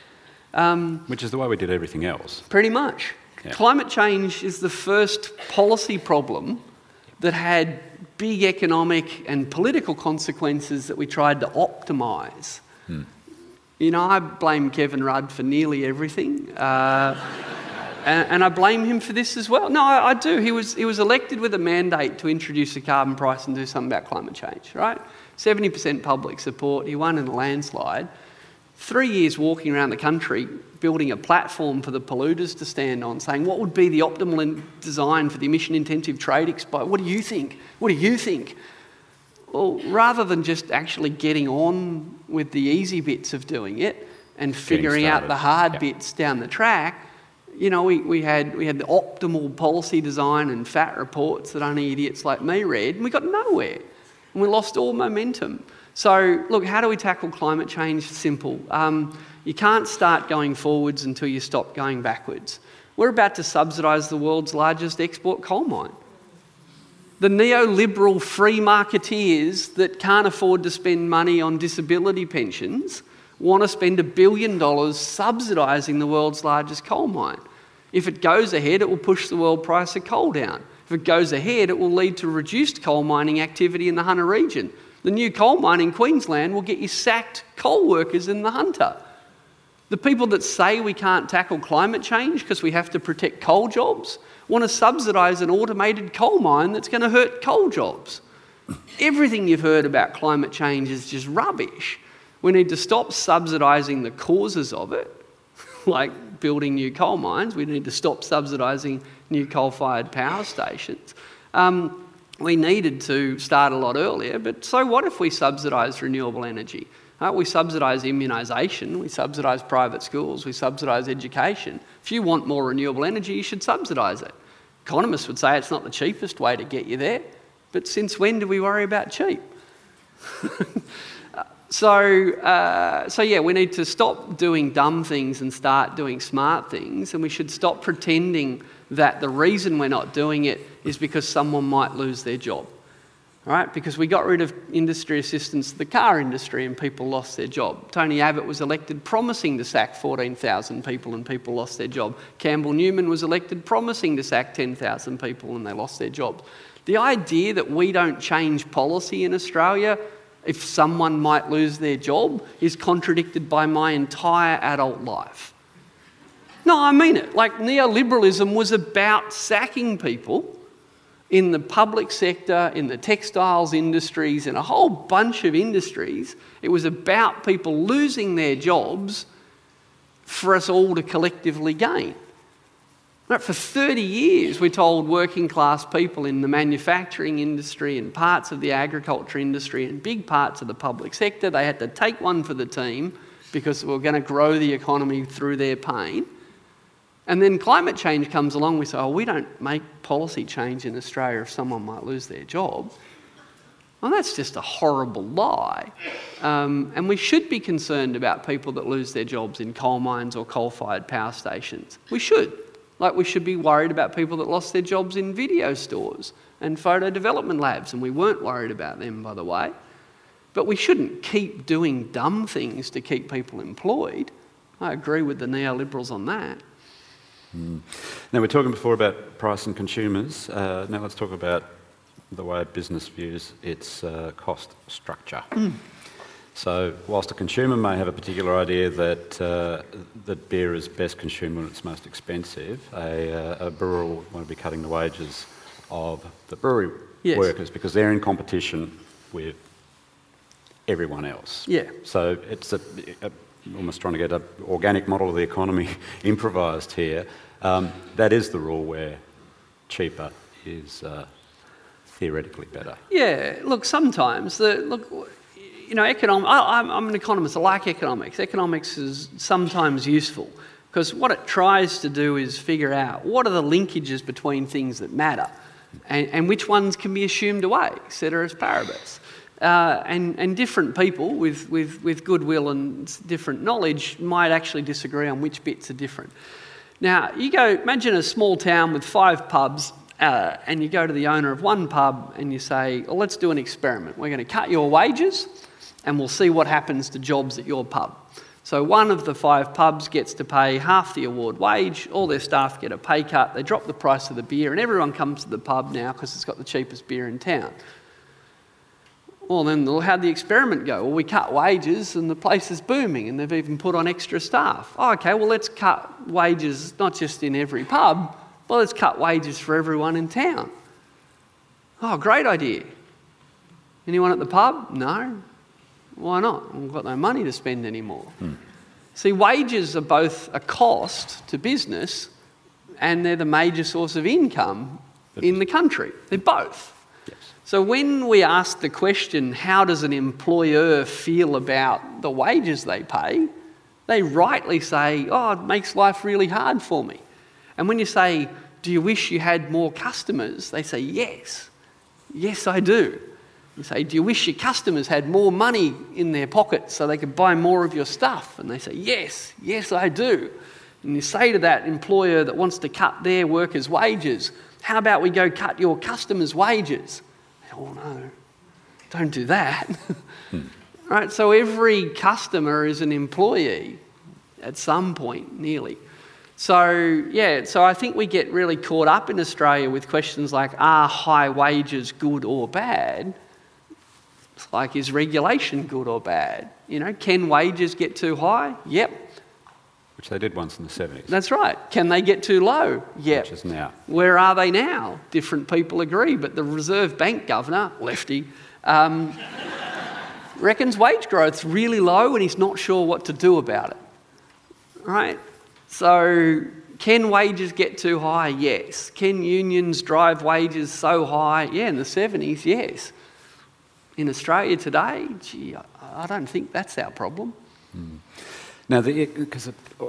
Um, Which is the way we did everything else. Pretty much. Yeah. Climate change is the first policy problem that had big economic and political consequences that we tried to optimise. Hmm. You know, I blame Kevin Rudd for nearly everything. Uh, And, and I blame him for this as well. No, I, I do. He was, he was elected with a mandate to introduce a carbon price and do something about climate change, right? seventy percent public support. He won in a landslide. Three years walking around the country, building a platform for the polluters to stand on, saying, what would be the optimal design for the emission-intensive trade expo? What do you think? What do you think? Well, rather than just actually getting on with the easy bits of doing it and figuring out the hard yep. bits down the track, you know, we, we had we had the optimal policy design and fat reports that only idiots like me read, and we got nowhere. And we lost all momentum. So, look, how do we tackle climate change? Simple. Um, you can't start going forwards until you stop going backwards. We're about to subsidise the world's largest export coal mine. The neoliberal free marketeers that can't afford to spend money on disability pensions want to spend a billion dollars subsidising the world's largest coal mine. If it goes ahead, it will push the world price of coal down. If it goes ahead, it will lead to reduced coal mining activity in the Hunter region. The new coal mine in Queensland will get you sacked coal workers in the Hunter. The people that say we can't tackle climate change because we have to protect coal jobs want to subsidise an automated coal mine that's going to hurt coal jobs. Everything you've heard about climate change is just rubbish. We need to stop subsidising the causes of it, like building new coal mines. We need to stop subsidising new coal-fired power stations. Um, we needed to start a lot earlier, but so what if we subsidise renewable energy? Uh, we subsidise immunisation, we subsidise private schools, we subsidise education. If you want more renewable energy, you should subsidise it. Economists would say it's not the cheapest way to get you there, but since when do we worry about cheap? So, uh, so yeah, we need to stop doing dumb things and start doing smart things, and we should stop pretending that the reason we're not doing it is because someone might lose their job, all right? Because we got rid of industry assistance to the car industry and people lost their job. Tony Abbott was elected promising to sack fourteen thousand people and people lost their job. Campbell Newman was elected promising to sack ten thousand people and they lost their jobs. The idea that we don't change policy in Australia if someone might lose their job is contradicted by my entire adult life. No, I mean it. Like, neoliberalism was about sacking people in the public sector, in the textiles industries, in a whole bunch of industries. It was about people losing their jobs for us all to collectively gain. For thirty years, we told working class people in the manufacturing industry and parts of the agriculture industry and big parts of the public sector, they had to take one for the team because we were going to grow the economy through their pain. And then climate change comes along, we say, oh, we don't make policy change in Australia if someone might lose their job. Well, that's just a horrible lie. Um, and we should be concerned about people that lose their jobs in coal mines or coal-fired power stations. We should. Like, we should be worried about people that lost their jobs in video stores and photo development labs, and we weren't worried about them, by the way. But we shouldn't keep doing dumb things to keep people employed. I agree with the neoliberals on that. Mm. Now, we were talking before about price and consumers. Uh, now let's talk about the way business views its uh, cost structure. Mm. So whilst a consumer may have a particular idea that uh, that beer is best consumed when it's most expensive, a, uh, a brewer will want to be cutting the wages of the brewery yes. workers because they're in competition with everyone else. Yeah. So it's a, a, almost trying to get an organic model of the economy improvised here. Um, that is the rule where cheaper is uh, theoretically better. Yeah. Look, sometimes the look. You know, economic, I, I'm, I'm an economist, I like economics. Economics is sometimes useful because what it tries to do is figure out what are the linkages between things that matter and, and which ones can be assumed away, ceteris paribus. Uh, and, and different people with, with, with goodwill and different knowledge might actually disagree on which bits are different. Now, you go, imagine a small town with five pubs uh, and you go to the owner of one pub and you say, well, let's do an experiment. We're going to cut your wages and we'll see what happens to jobs at your pub. So one of the five pubs gets to pay half the award wage, all their staff get a pay cut, they drop the price of the beer, and everyone comes to the pub now because it's got the cheapest beer in town. Well, then how'd the experiment go? Well, we cut wages and the place is booming and they've even put on extra staff. Oh, okay, well, let's cut wages not just in every pub, but let's cut wages for everyone in town. Oh, great idea. Anyone at the pub? No. Why not? We've got no money to spend anymore. Hmm. See, wages are both a cost to business and they're the major source of income in the country. They're both. Yes. So when we ask the question, how does an employer feel about the wages they pay, they rightly say, oh, it makes life really hard for me. And when you say, do you wish you had more customers? They say, yes. Yes, I do. You say, do you wish your customers had more money in their pockets so they could buy more of your stuff? And they say, yes, yes, I do. And you say to that employer that wants to cut their workers' wages, how about we go cut your customers' wages? Oh, no, don't do that. Hmm. Right? So every customer is an employee at some point, nearly. So, yeah, so I think we get really caught up in Australia with questions like, are high wages good or bad? It's like, is regulation good or bad? You know, can wages get too high? Yep. Which they did once in the seventies. That's right. Can they get too low? Yep. Which is now. Where are they now? Different people agree, but the Reserve Bank governor, lefty, um, reckons wage growth's really low and he's not sure what to do about it. Right? So, can wages get too high? Yes. Can unions drive wages so high? Yeah, in the seventies, yes. In Australia today, gee, I don't think that's our problem. Mm. Now, because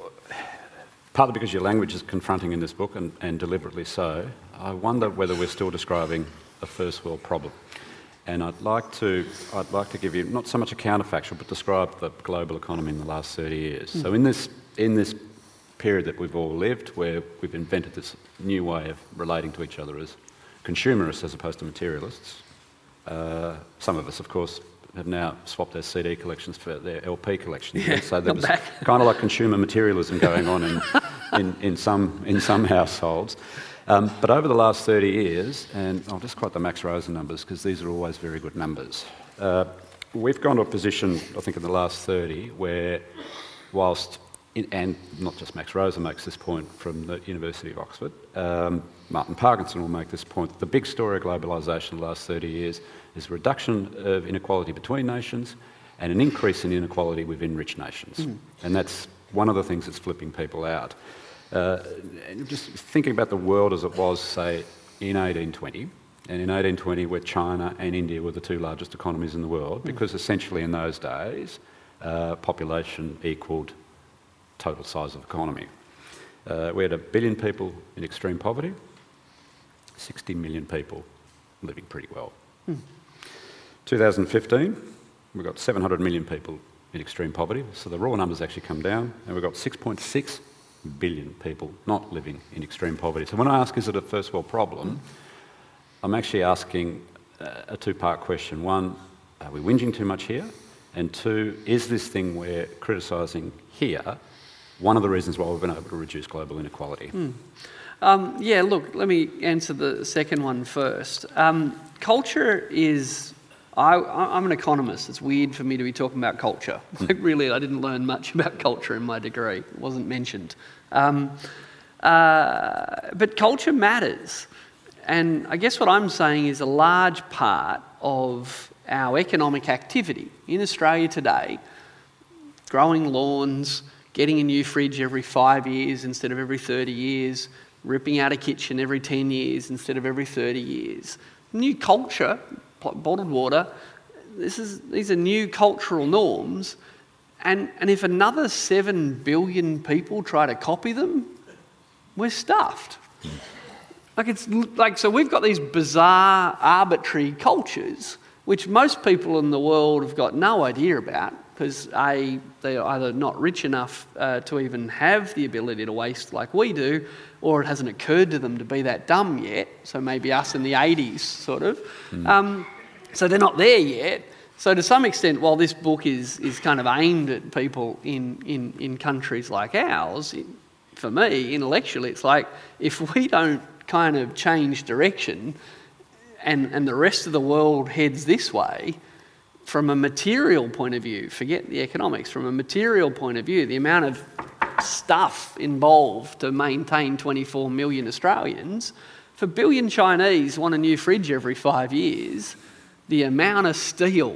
partly because your language is confronting in this book, and, and deliberately so, I wonder whether we're still describing a first world problem. And I'd like to, I'd like to give you not so much a counterfactual, but describe the global economy in the last thirty years. Mm. So in this, in this period that we've all lived, where we've invented this new way of relating to each other as consumerists as opposed to materialists. Uh, some of us, of course, have now swapped their C D collections for their L P collections. Yeah, so there was kind of like consumer materialism going on in, in, in, some, in some households. Um, but over the last thirty years, and I'll just quote the Max Rosen numbers because these are always very good numbers, uh, we've gone to a position, I think, in the last thirty where whilst, in, and not just Max Rosen makes this point from the University of Oxford, um, Martin Parkinson will make this point, that the big story of globalisation in the last thirty years is a reduction of inequality between nations and an increase in inequality within rich nations. Mm. And that's one of the things that's flipping people out. Uh, and just thinking about the world as it was, say, in eighteen twenty, and in eighteen twenty where China and India were the two largest economies in the world, mm. because essentially in those days, uh, population equalled total size of economy. Uh, we had a billion people in extreme poverty, sixty million people living pretty well. Hmm. twenty fifteen, we've got seven hundred million people in extreme poverty, so the raw numbers actually come down, and we've got six point six billion people not living in extreme poverty. So when I ask, is it a first world problem, I'm actually asking a two-part question. One, are we whinging too much here? And two, is this thing we're criticising here one of the reasons why we've been able to reduce global inequality? Hmm. Um, yeah, look, let me answer the second one first. Um, culture is I, I'm an economist. It's weird for me to be talking about culture. Like, really, I didn't learn much about culture in my degree. It wasn't mentioned. Um, uh, but culture matters. And I guess what I'm saying is a large part of our economic activity in Australia today, growing lawns, getting a new fridge every five years instead of every thirty years, ripping out a kitchen every ten years instead of every thirty years. New culture, bottled water, this is, these are new cultural norms. And, and if another seven billion people try to copy them, we're stuffed. Like it's like, so we've got these bizarre, arbitrary cultures, which most people in the world have got no idea about, because A, they're either not rich enough uh, to even have the ability to waste like we do, or it hasn't occurred to them to be that dumb yet. So maybe us in the eighties, sort of. Mm. Um, so they're not there yet. So to some extent, while this book is is kind of aimed at people in, in, in countries like ours, it, for me, intellectually, it's like, if we don't kind of change direction and, and the rest of the world heads this way, from a material point of view, forget the economics, from a material point of view, the amount of stuff involved to maintain twenty-four million Australians, if a billion Chinese want a new fridge every five years, the amount of steel,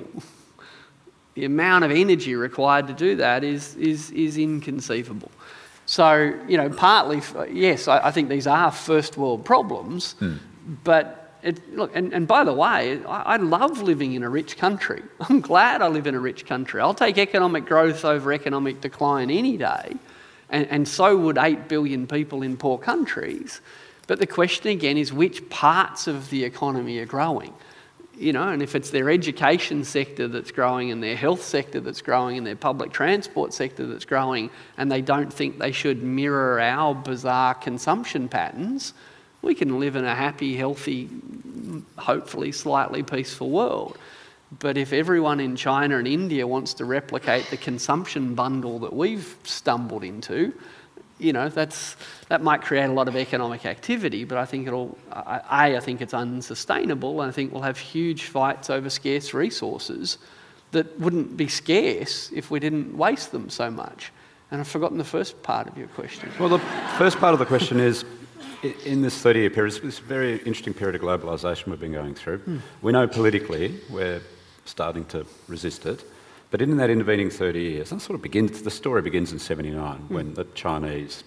the amount of energy required to do that is, is, is inconceivable. So, you know, partly, yes, I, I think these are first world problems, mm. but It, look, and, and by the way, I, I love living in a rich country. I'm glad I live in a rich country. I'll take economic growth over economic decline any day, and, and so would eight billion people in poor countries. But the question again is, which parts of the economy are growing? You know, and if it's their education sector that's growing and their health sector that's growing and their public transport sector that's growing, and they don't think they should mirror our bizarre consumption patterns, we can live in a happy, healthy, hopefully slightly peaceful world. But if everyone in China and India wants to replicate the consumption bundle that we've stumbled into, you know, that's that might create a lot of economic activity, but I think it'll, A, I think it's unsustainable, and I think we'll have huge fights over scarce resources that wouldn't be scarce if we didn't waste them so much. And I've forgotten the first part of your question. Well, the first part of the question is, in this thirty-year period, this very interesting period of globalisation we've been going through, mm. we know politically we're starting to resist it, but in that intervening thirty years, that sort of begins, the story begins in seventy-nine, mm. when the Chinese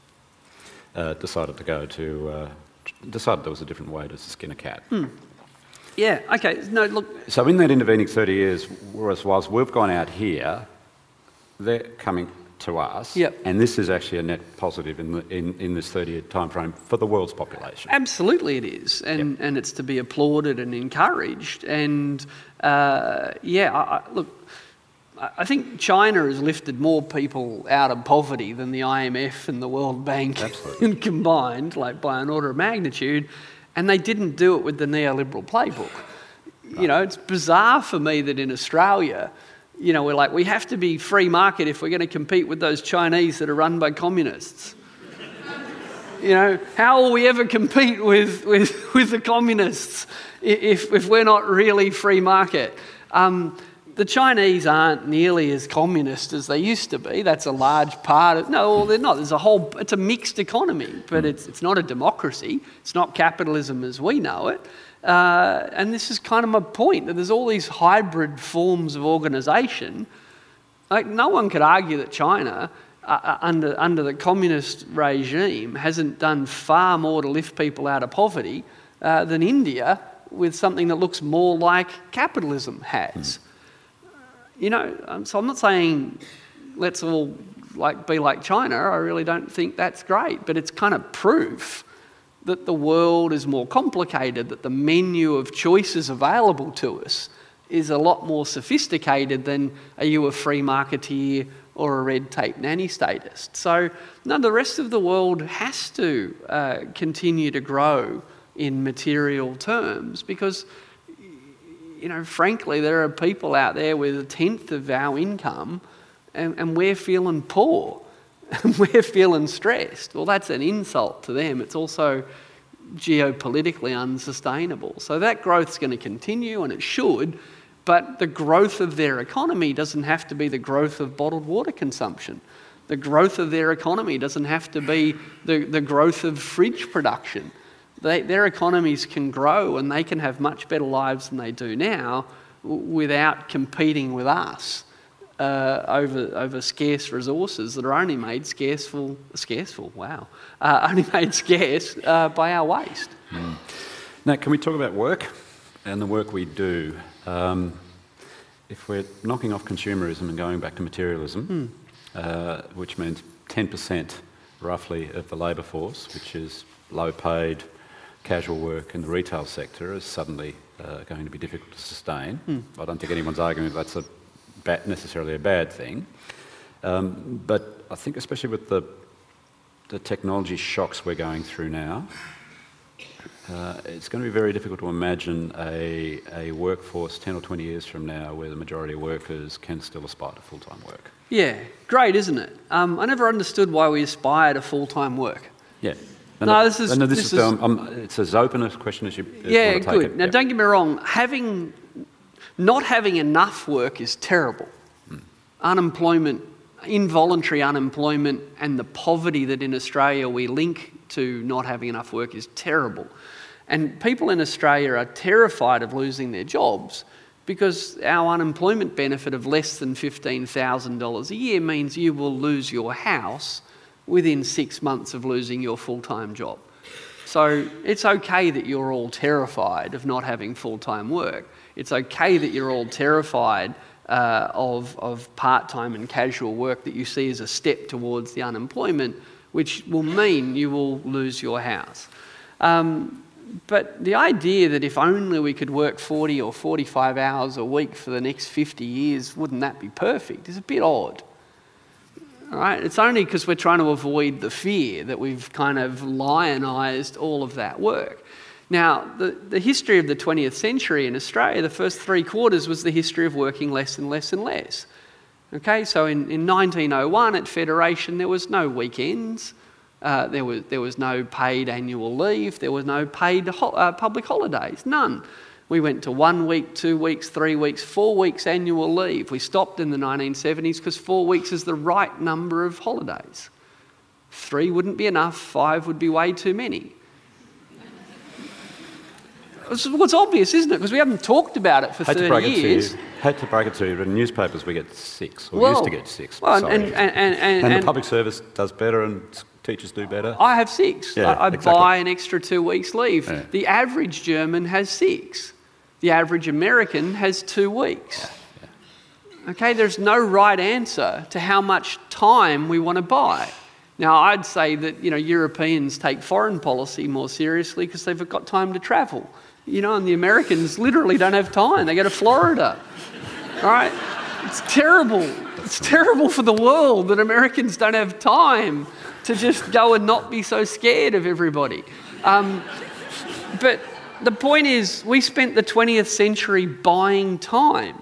uh, decided to go to, uh, decided there was a different way to skin a cat. Mm. Yeah, okay, no, look... So in that intervening thirty years, whereas whilst we've gone out here, they're coming to us, yep. and this is actually a net positive in, the, in, in this thirty-year time frame for the world's population. Absolutely it is, and, yep. and it's to be applauded and encouraged. And uh, yeah, I, I, look, I think China has lifted more people out of poverty than the I M F and the World Bank combined, like by an order of magnitude, and they didn't do it with the neoliberal playbook. Right. You know, it's bizarre for me that in Australia, you know, we're like, we have to be free market if we're going to compete with those Chinese that are run by communists. You know, how will we ever compete with, with, with the communists if, if we're not really free market? Um, the Chinese aren't nearly as communist as they used to be. That's a large part of... No, well, they're not. There's a whole... It's a mixed economy, but it's, it's not a democracy. It's not capitalism as we know it. Uh, and this is kind of my point, that there's all these hybrid forms of organisation. Like, no one could argue that China, uh, under, under the communist regime, hasn't done far more to lift people out of poverty uh, than India, with something that looks more like capitalism has. Mm. You know, um, so I'm not saying let's all like be like China. I really don't think that's great, but it's kind of proof that the world is more complicated, that the menu of choices available to us is a lot more sophisticated than are you a free marketeer or a red tape nanny statist. So no, the rest of the world has to uh, continue to grow in material terms, because, you know, frankly, there are people out there with a tenth of our income and, and we're feeling poor. We're feeling stressed. Well, that's an insult to them. It's also geopolitically unsustainable. So that growth's going to continue, and it should. But the growth of their economy doesn't have to be the growth of bottled water consumption. The growth of their economy doesn't have to be the, the growth of fridge production. They, their economies can grow and they can have much better lives than they do now without competing with us uh, over, over scarce resources that are only made scarceful, scarceful, wow, uh, only made scarce uh, by our waste. Mm. Now, can we talk about work and the work we do? Um, if we're knocking off consumerism and going back to materialism, mm. uh, which means ten percent roughly of the labour force, which is low paid, casual work in the retail sector, is suddenly uh, going to be difficult to sustain. Mm. I don't think anyone's arguing that's a ba- necessarily a bad thing. Um, but I think especially with the, the technology shocks we're going through now, uh, it's going to be very difficult to imagine a, a workforce ten or twenty years from now where the majority of workers can still aspire to full-time work. Yeah, great, isn't it? Um, I never understood why we aspire to full-time work. Yeah. No, no, this is... No, this this is, is um, um, it's as open a question as you yeah, want to take good. it. Now, yeah. don't get me wrong, having, not having enough work is terrible. Mm. Unemployment, involuntary unemployment, and the poverty that in Australia we link to not having enough work is terrible. And people in Australia are terrified of losing their jobs because our unemployment benefit of less than fifteen thousand dollars a year means you will lose your house within six months of losing your full-time job. So it's okay that you're all terrified of not having full-time work. It's okay that you're all terrified uh, of, of part-time and casual work that you see as a step towards the unemployment, which will mean you will lose your house. Um, but the idea that if only we could work forty or forty-five hours a week for the next fifty years, wouldn't that be perfect, is a bit odd. All right? It's only because we're trying to avoid the fear that we've kind of lionised all of that work. Now, the, the history of the twentieth century in Australia, the first three quarters was the history of working less and less and less. Okay, so in, in nineteen oh one at Federation, there was no weekends, uh, there was there was no paid annual leave, there was no paid ho- uh, public holidays, none. We went to one week, two weeks, three weeks, four weeks annual leave. We stopped in the nineteen seventies because four weeks is the right number of holidays. Three wouldn't be enough, five would be way too many. It's what's obvious, isn't it? Because we haven't talked about it for Had thirty years. To Had to break it to you, but in newspapers we get six, or well, used to get six. Well, sorry. and, and, and, and, and and the public service does better and teachers do better. I have six. Yeah, I, I exactly. buy an extra two weeks leave. Yeah. The average German has six. The average American has two weeks. Yeah, yeah. Okay, there's no right answer to how much time we want to buy. Now, I'd say that, you know, Europeans take foreign policy more seriously because they've got time to travel. You know, and the Americans literally don't have time. They go to Florida. All right? It's terrible. It's terrible for the world that Americans don't have time to just go and not be so scared of everybody. Um, but the point is, we spent the twentieth century buying time.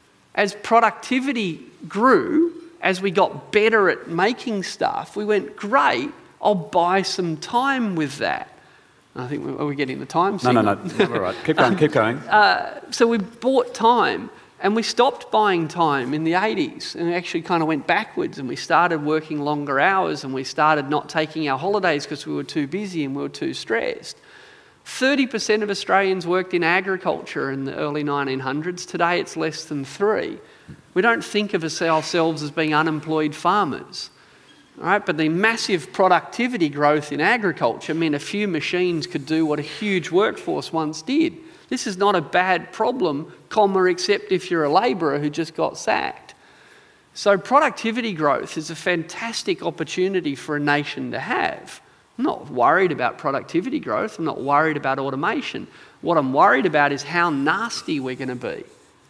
As productivity grew, as we got better at making stuff, we went, great, I'll buy some time with that. I think, are we getting the time No, signal? no, no, all right, keep going, keep going. Uh, so we bought time, and we stopped buying time in the eighties, and we actually kind of went backwards, and we started working longer hours, and we started not taking our holidays because we were too busy and we were too stressed. thirty percent of Australians worked in agriculture in the early nineteen hundreds. Today it's less than three. We don't think of ourselves as being unemployed farmers. All right, but the massive productivity growth in agriculture meant a few machines could do what a huge workforce once did. This is not a bad problem, comma, except if you're a labourer who just got sacked. So productivity growth is a fantastic opportunity for a nation to have. I'm not worried about productivity growth. I'm not worried about automation. What I'm worried about is how nasty we're going to be,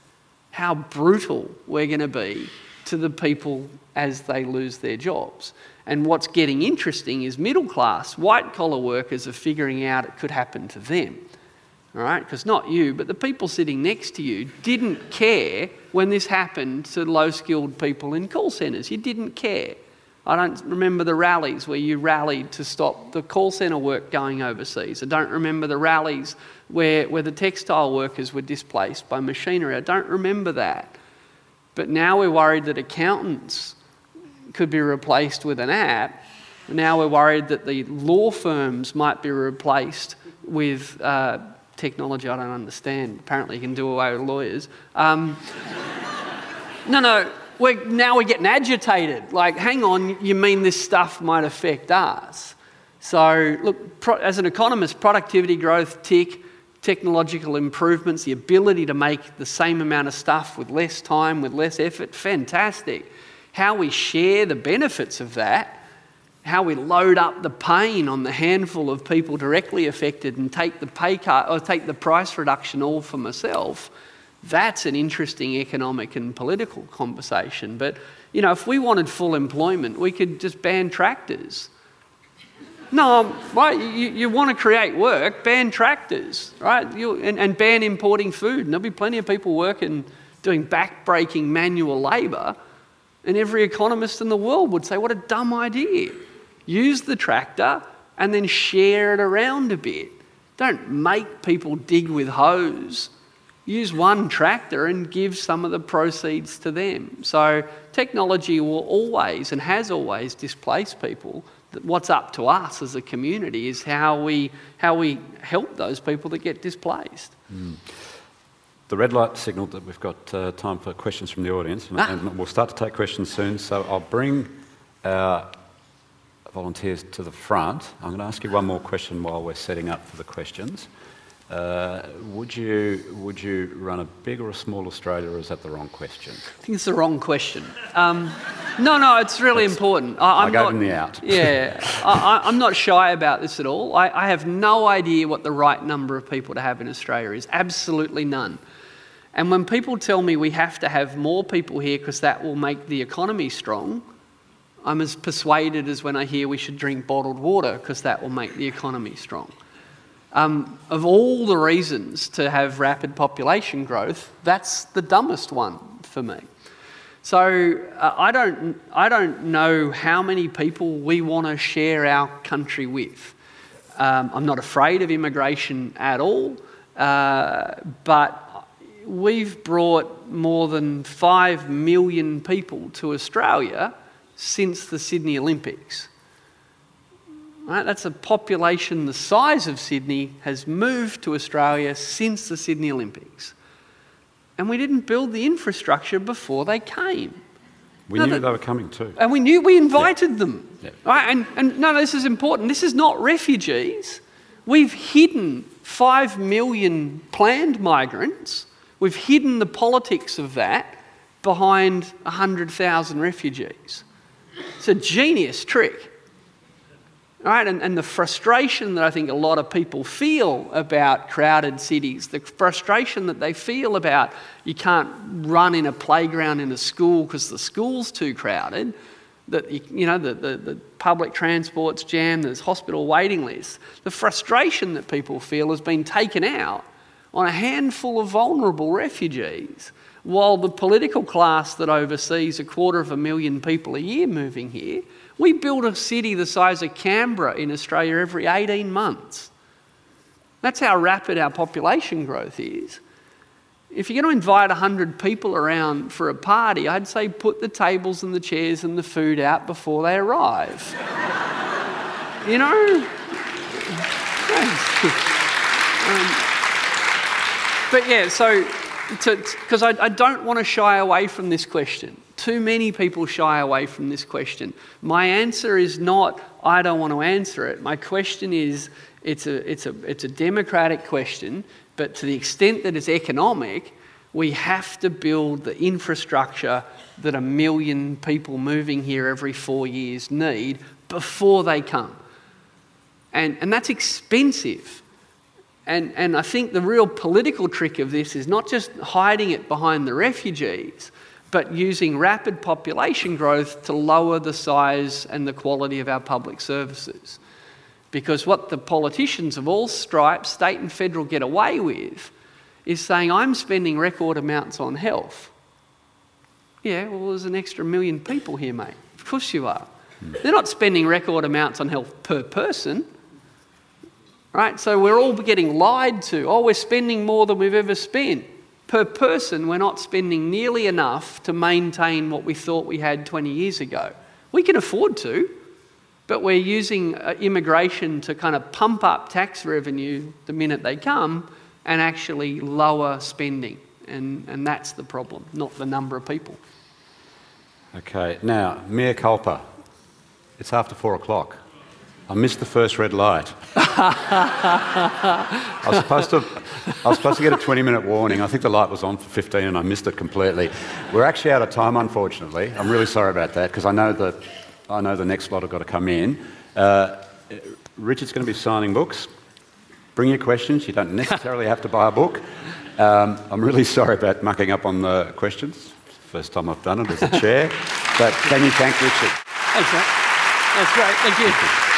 how brutal we're going to be to the people as they lose their jobs. And what's getting interesting is middle-class, white-collar workers are figuring out it could happen to them. All right? Because not you, but the people sitting next to you didn't care when this happened to low-skilled people in call centres. You didn't care. I don't remember the rallies where you rallied to stop the call centre work going overseas. I don't remember the rallies where, where the textile workers were displaced by machinery. I don't remember that. But now we're worried that accountants could be replaced with an app. Now we're worried that the law firms might be replaced with uh, technology I don't understand. Apparently you can do away with lawyers. Um, no, no. We're, now we're getting agitated. Like, hang on, you mean this stuff might affect us? So, look, pro, as an economist, productivity growth, tick, technological improvements, the ability to make the same amount of stuff with less time, with less effort, fantastic. How we share the benefits of that, how we load up the pain on the handful of people directly affected and take the pay cut or take the price reduction all for myself. That's an interesting economic and political conversation. But, you know, if we wanted full employment, we could just ban tractors. No, right? You, you want to create work, ban tractors, right? You, and, and ban importing food. And there'll be plenty of people working, doing back-breaking manual labour. And every economist in the world would say, what a dumb idea. Use the tractor and then share it around a bit. Don't make people dig with hoes. Use one tractor and give some of the proceeds to them. So technology will always and has always displaced people. What's up to us as a community is how we, how we help those people that get displaced. Mm. The red light signalled that we've got uh, time for questions from the audience, and, ah. and we'll start to take questions soon. So I'll bring our volunteers to the front. I'm going to ask you one more question while we're setting up for the questions. Uh, would you would you run a big or a small Australia, or is that the wrong question? I think it's the wrong question. Um, no, no, it's really That's, important. I, I'm I gave not, them the out. Yeah, I, I'm not shy about this at all. I, I have no idea what the right number of people to have in Australia is. Absolutely none. And when people tell me we have to have more people here because that will make the economy strong, I'm as persuaded as when I hear we should drink bottled water because that will make the economy strong. Um, of all the reasons to have rapid population growth, that's the dumbest one for me. So uh, I don't, I don't know how many people we want to share our country with. Um, I'm not afraid of immigration at all, uh, but we've brought more than five million people to Australia since the Sydney Olympics. Right, that's a population the size of Sydney has moved to Australia since the Sydney Olympics. And we didn't build the infrastructure before they came. We no, knew the, they were coming too. And we knew, we invited yeah. them. Yeah. Right? And, and no, no, this is important. This is not refugees. We've hidden five million planned migrants. We've hidden the politics of that behind one hundred thousand refugees. It's a genius trick. Right, and, and the frustration that I think a lot of people feel about crowded cities, the frustration that they feel about you can't run in a playground in a school because the school's too crowded, that you, you know the, the, the public transport's jammed, there's hospital waiting lists. The frustration that people feel has been taken out on a handful of vulnerable refugees, while the political class that oversees a quarter of a million people a year moving here. We build a city the size of Canberra in Australia every eighteen months. That's how rapid our population growth is. If you're going to invite one hundred people around for a party, I'd say put the tables and the chairs and the food out before they arrive. You know? um, but yeah, so, because I, I don't want to shy away from this question. Too many people shy away from this question. My answer is not, I don't want to answer it. My question is, it's a, it's a, it's a democratic question, but to the extent that it's economic, we have to build the infrastructure that a million people moving here every four years need before they come. And, and that's expensive. And, and I think the real political trick of this is not just hiding it behind the refugees, but using rapid population growth to lower the size and the quality of our public services. Because what the politicians of all stripes, state and federal, get away with is saying, I'm spending record amounts on health. Yeah, well, there's an extra million people here, mate. Of course you are. They're not spending record amounts on health per person, right? So we're all getting lied to. Oh, we're spending more than we've ever spent. Per person, we're not spending nearly enough to maintain what we thought we had twenty years ago. We can afford to, but we're using uh, immigration to kind of pump up tax revenue the minute they come and actually lower spending. And, and that's the problem, not the number of people. Okay, now, mea culpa. It's after four o'clock. I missed the first red light. I was supposed to, I was supposed to get a twenty-minute warning. I think the light was on for fifteen, and I missed it completely. We're actually out of time, unfortunately. I'm really sorry about that because I know that I know the next lot have got to come in. Uh, Richard's going to be signing books. Bring your questions. You don't necessarily have to buy a book. Um, I'm really sorry about mucking up on the questions. First time I've done it as a chair. But can you thank Richard? Thanks, mate. That's great. Thank you.